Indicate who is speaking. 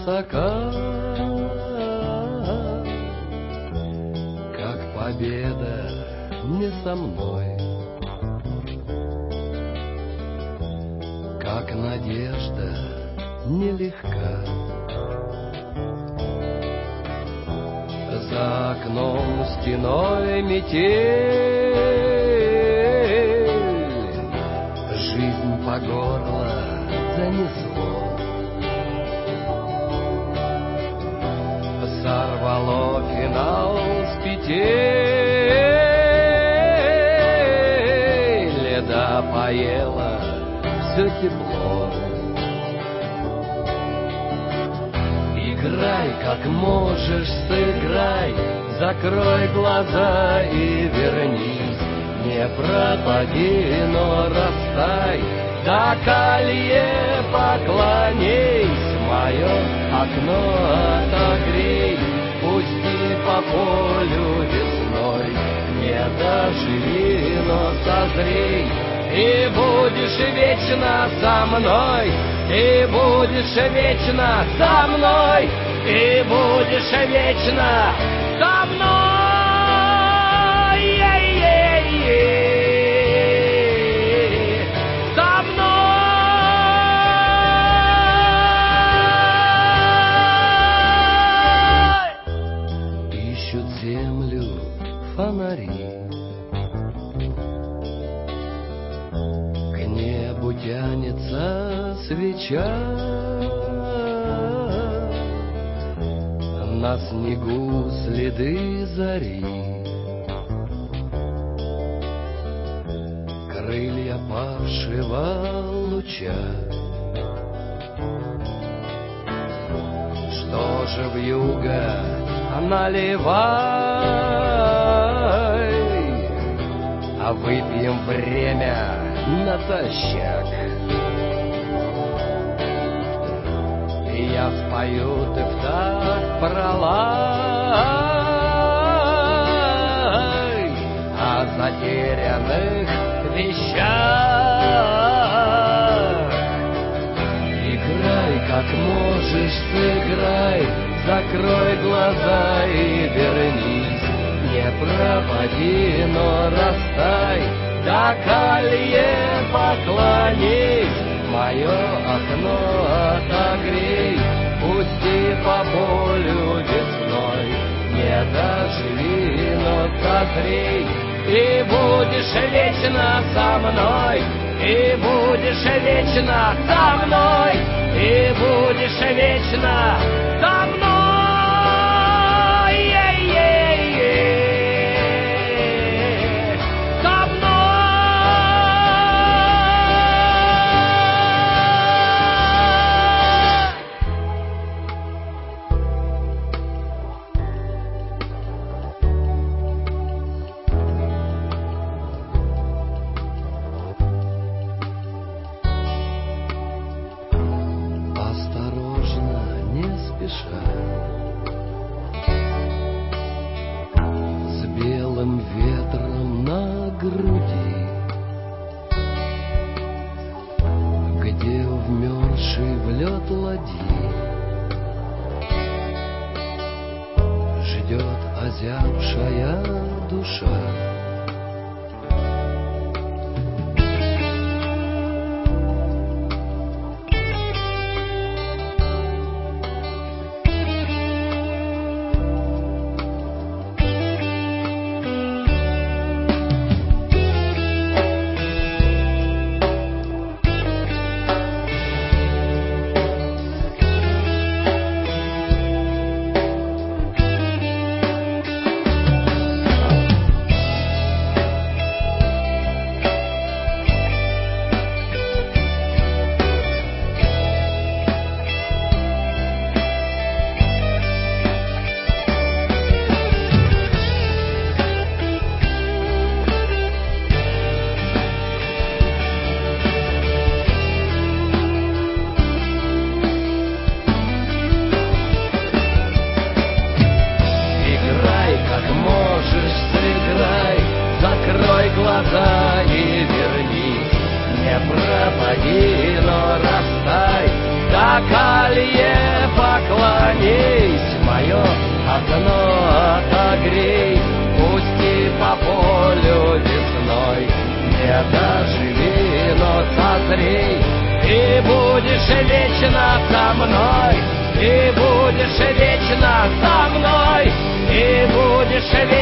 Speaker 1: высока, как победа не со мной, как надежда нелегка. За окном стеной метель, жизнь по горло занесло. Сорвало финал с петель, да поело все тепло. Играй, как можешь, сыграй, закрой глаза и вернись. Не пропади, но растай, до колье поклонись. Мое окно отогрей, пусти по полю весной. Не доживи, но созрей, и будешь вечно со мной. И будешь вечно со мной, и будешь вечно со мной, со мной. Ищут землю фонари, к небу тянется свеча, на снегу следы зари, крылья павшего луча. Что же вьюга, наливай, а выпьем время натощак. Я спою, ты в такт пролай о затерянных вещах. Играй, как можешь, сыграй, закрой глаза и вернись. Не пропади, но растай, до колье поклонись. Мое окно отогрей, пусти по полю весной. Не доживи, но созрей, и будешь вечно со мной. И будешь вечно со мной, и будешь вечно со мной. С белым ветром на груди, где вмерзший в лед ладьи ждет озябшая душа. глаза и вернись, не пропади, но растай, до колье поклонись. наклонись, мое окно отогрей, пусти по полю весной, не доживи, но созрей, и будешь вечно со мной, и будешь вечно со мной, и будешь вечно